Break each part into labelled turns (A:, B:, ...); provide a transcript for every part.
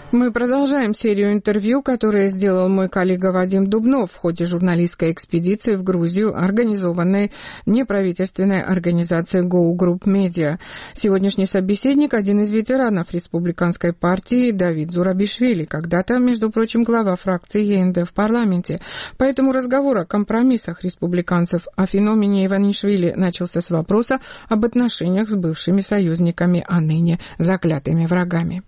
A: Мы продолжаем серию интервью, которые сделал мой коллега Вадим Дубнов в ходе журналистской экспедиции в Грузию, организованной неправительственной организацией Go Group Media. Сегодняшний собеседник – один из ветеранов республиканской партии Давид Зурабишвили, когда-то, между прочим, глава фракции ЕНД в парламенте. Поэтому разговор о компромиссах республиканцев о феномене Иванишвили начался с вопроса об отношениях с бывшими союзниками, а ныне заклятыми врагами.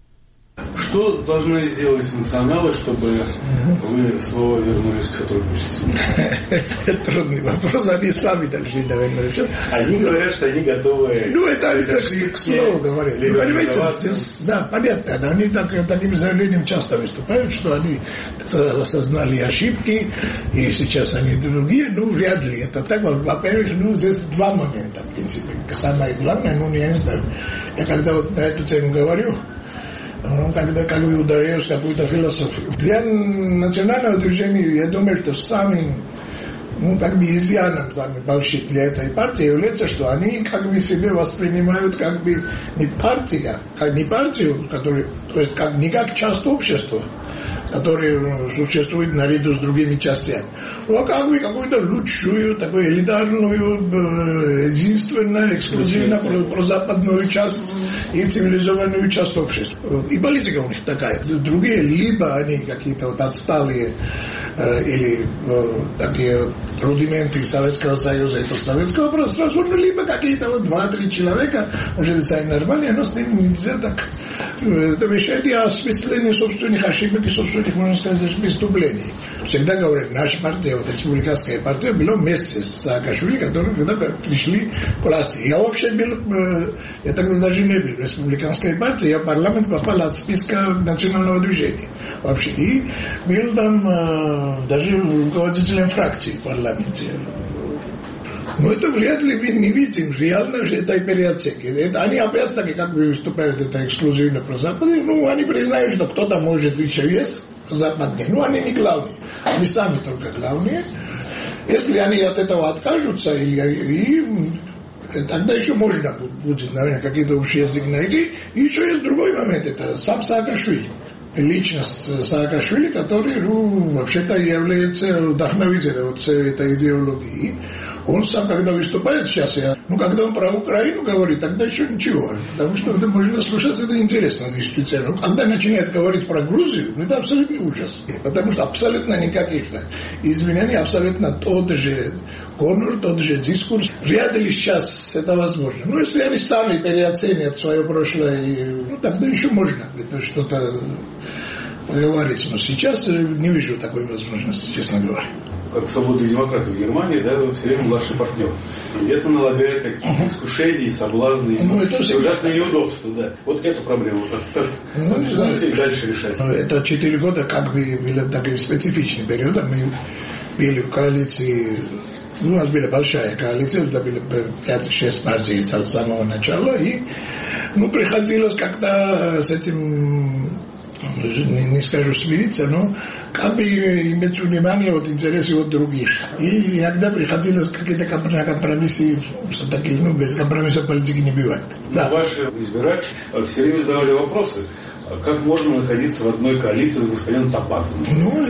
B: Что должны сделать националы, чтобы вы снова вернулись к сотрудничеству?
C: Это трудный вопрос, они сами должны, наверное, решать.
B: Они говорят, что они готовы...
C: Это они так к слову говорят. Понимаете, да, понятно, они таким заявлением часто выступают, что они осознали ошибки, и сейчас они другие, вряд ли это так. Во-первых, здесь два момента, в принципе. Самое главное, я не знаю, я когда на эту тему говорю, когда ударяешь какую-то философию. Для национального движения, я думаю, что самым изъяном большим для этой партии является, что они себе воспринимают не партию, то есть не как часть общества, который существует наряду с другими частями, но какую-то лучшую, такую элитарную, единственную, эксклюзивно прозападную часть и цивилизованную часть общества. И политика у них такая. Другие, либо они какие-то отсталые или такие рудименты Советского Союза и постсоветского пространства, либо какие-то 2-3 человека, уже сами нормальные, но с ними нельзя так решать и осмысление собственных ошибок и собственных, можно сказать, преступлений. Всегда говорят, наша партия, республиканская партия, была вместе с Саакашвили, которые когда пришли к власти. Я вообще был, я тогда даже не был в республиканской партии, я в парламент попал от списка национального движения. Вообще. И был там даже руководителем фракции в парламенте. Но это вряд ли мы не видим реально же этой переоценки. Они опять-таки выступают это эксклюзивно про Запад. Они признают, что кто-то может еще есть западнее. Они не главные. Они сами только главные. Если они от этого откажутся, тогда еще можно будет, наверное, какие-то общие языки найти. И еще есть другой момент. Это сам Саакашвили. Личность Саакашвили, который, вообще-то является вдохновителем всей этой идеологии. Он сам, когда выступает сейчас, когда он про Украину говорит, тогда еще ничего. Потому что это можно слушать, это интересно действительно. Когда начинает говорить про Грузию, это абсолютно ужас. Потому что абсолютно никаких изменений, абсолютно тот же конур, тот же дискурс. Вряд ли сейчас это возможно. Если они сами переоценят свое прошлое, тогда еще можно это что-то поговорить. Но сейчас не вижу такой возможности, честно говоря.
B: Как свободные демократы в Германии, все время младший партнер. И это налагает какие-то искушения, соблазны, ужасные неудобства. Да. Вот эту проблему как дальше решать.
C: Это 4 года были таким специфичным периодом. Мы были в коалиции, у нас была большая коалиция, это были 5-6 партий с самого начала. И приходилось как-то с этим, не скажу смириться, но иметь внимание интересы других. И иногда приходилось какие-то компромиссы, что такие, без компромиссов политики не бывает.
B: Да. Ваши избиратели все время задавали вопросы. Как можно находиться в одной коалиции с господином Топазом?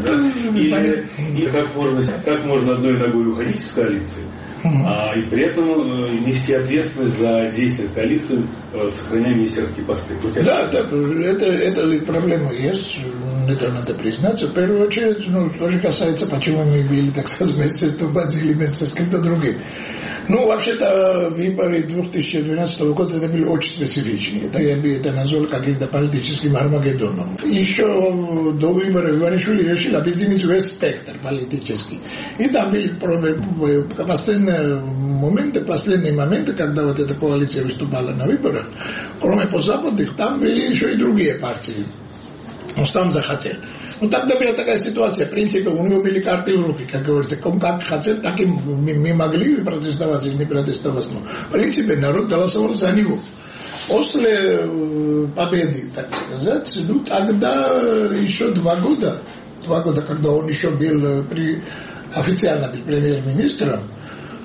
B: И как можно одной ногой уходить из коалиции, и при этом нести ответственность за действия коалиции, сохраняя министерские посты?
C: Да, это проблема есть, это надо признать. В первую очередь, что же касается, почему мы были, так сказать, вместе с Топазом или вместе с кем-то другим. Вообще-то выборы 2012 года это были очень специфичные. Я бы это назвал каким-то политическим армагеддоном. Еще до выборов Иванишвили решил объединить весь спектр политический. И там были последние моменты, когда эта коалиция выступала на выборах, кроме постзападных, там были еще и другие партии. Он сам захотел. Тогда была такая ситуация, в принципе, у него были карты в руки, как говорится, он как хотел, так и мы могли протестовать или не протестовать, но в принципе народ голосовал за него. После победы, так сказать, тогда еще 2 года, когда он еще был официально был премьер-министром,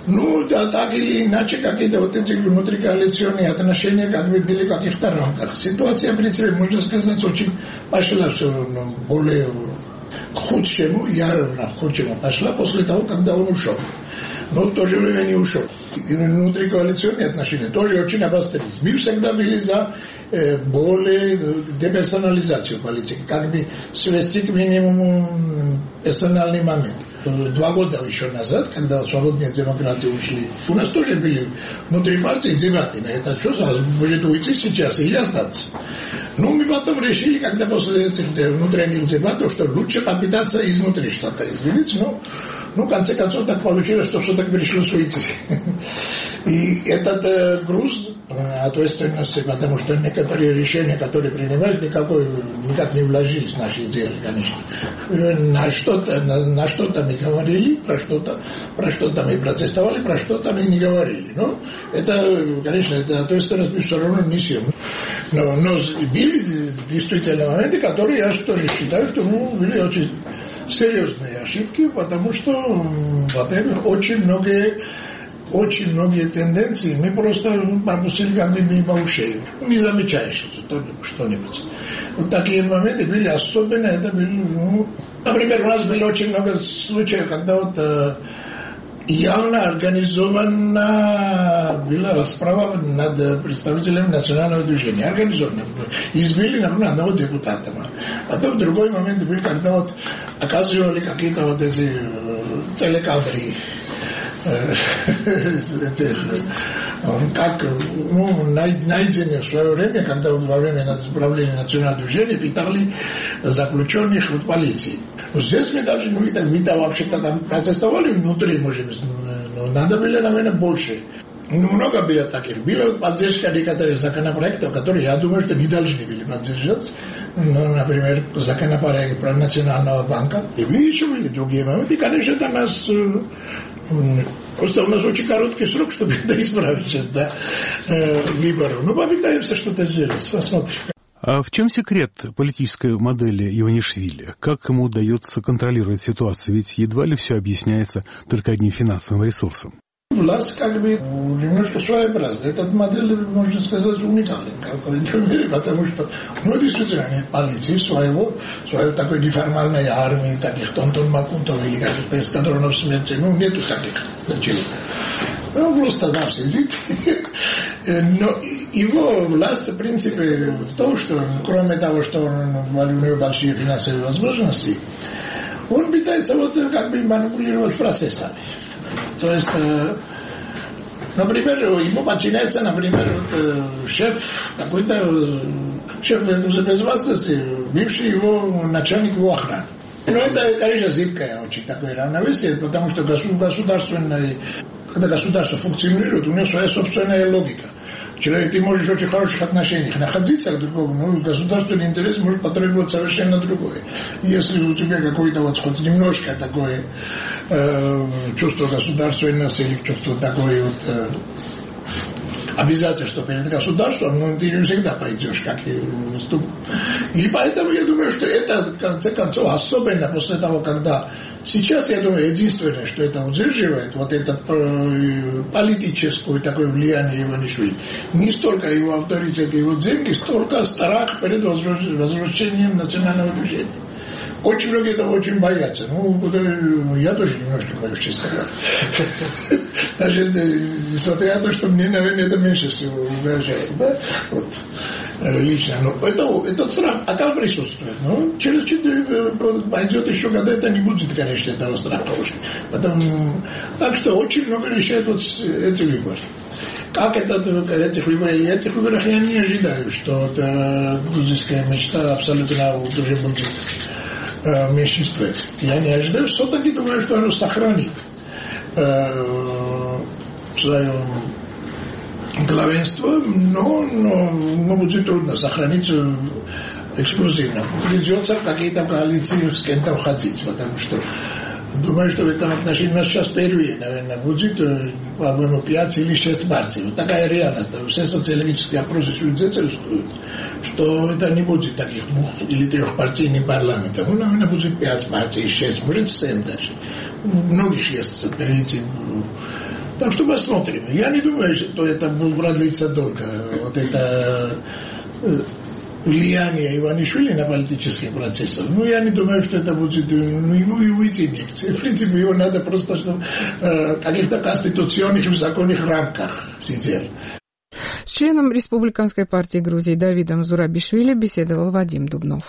C: Ну, да, так или иначе, какие-то вот эти внутрикоалиционные отношения, как бы были в каких-то рамках. Ситуация, в принципе, можно сказать, очень пошла все более к худшему, явно к худшему пошла после того, когда он ушел. Но в то же время не ушел. И внутрикоалиционные отношения тоже очень обострились. Мы всегда были за более деперсонализацию политики, как бы свести к минимуму персональный момент. 2 года еще назад, когда свободные демократы ушли, у нас тоже были внутри партии дебаты на этот счет, может уйти сейчас или остаться. Ну, мы потом решили, когда после этих внутренних дебатов, что лучше попытаться изнутри что-то изменить, но в конце концов так получилось, что все-таки пришлось уйти. И этот груз ответственности, потому что некоторые решения, которые принимались, никак не вложились в наши идеи, конечно. На что-то мы говорили, про что-то мы протестовали, про что-то мы не говорили. Но это, конечно, это ответственность все равно несем. Но были действительно моменты, которые я тоже считаю, что были очень серьезные ошибки, потому что, во-первых, очень многие тенденции мы просто пропустили как бы мимо ушей. Не замечаешь что-нибудь. Вот такие моменты были, особенно это были, например, у нас было очень много случаев, когда вот явно организована была расправа над представителями национального движения. Организованно. Избили, например, одного депутата. Потом в другой момент был, когда вот оказывали какие-то вот эти телекадры. Как найдены в свое время, когда во время правления национального движения питали заключенных в полиции. Здесь мы даже, мы-то вообще-то там протестовали внутри, может быть, но надо было, наверное, больше. Много было таких. Была поддержка некоторых законопроектов, которые, я думаю, что не должны были поддержаться. Например, законопроект про Национального банка. И еще были другие моменты. И, конечно, это нас... Просто у нас очень короткий срок, чтобы это исправить сейчас до выборов. Ну, попытаемся что-то сделать. Посмотрим.
D: А в чем секрет политической модели Иванишвили? Как ему удается контролировать ситуацию? Ведь едва ли все объясняется только одним финансовым ресурсом.
C: Власть как бы немножко своеобразная. Эта модель, можно сказать, уникальна в какой-то мере, потому что, действительно, нет полиции, своей такой неформальной армии, таких Тонтон-Макунтов или каких-то эскадронов смерти, нету таких ничего. Просто там сидит. Но его власть, в принципе, в том, что, кроме того, что у него большие финансовые возможности, он пытается как бы манипулировать процессами. То есть, например, ему подчиняется, например, шеф безопасности, бывший его начальник его охраны. Но это, конечно, зыбкое очень такое равновесие, потому что когда государство функционирует, у него своя собственная логика. Человек, ты можешь в очень хороших отношениях находиться к другому, но государственный интерес может потребовать совершенно другое. Если у тебя какое-то хоть немножко такое чувство государственности или чувство такое обязательство перед государством, ты не всегда пойдешь, как и выступ. И поэтому я думаю, что это, в конце концов, особенно после того, когда сейчас, я думаю, единственное, что это удерживает, вот это политическое такое влияние Иванишвили, не столько его авторитет и его деньги, столько страх перед возвращением национального движения. Очень многие этого очень боятся. Я тоже немножко боюсь, честно говоря. Даже несмотря на то, что мне, наверное, это меньше всего угрожает. Да? Лично. Но этот страх пока присутствует. Но через пойдет еще года, это не будет, конечно, этого страха уже. Так что очень много решает эти выборы. Как этих выборах я не ожидаю, что грузинская мечта абсолютно уже будет меньшинстве. Я не ожидаю, все-таки думаю, что оно сохранит свое главенство, но будет трудно сохранить эксклюзивно. Придется в какие-то коалиции с кем-то входить, потому что думаю, что в этом отношении у нас сейчас впервые, наверное, будет, по-моему, 5 или 6 партий. Вот такая реальность. Все социологические опросы свидетельствуют, что это не будет таких 2 или 3-партийных парламентов. Наверное, будет 5 партий, 6, может 7 даже. У многих есть перед этим Так что посмотрим. Я не думаю, что это будет продлиться долго. Вот это влияние Иванишвили на политический процесс. Ну, я не думаю, что это будет ему и уйти негде. В принципе, его надо просто, чтобы в каких-то конституционных и законных рамках сидел.
A: С членом Республиканской партии Грузии Давидом Зурабишвили беседовал Вадим Дубнов.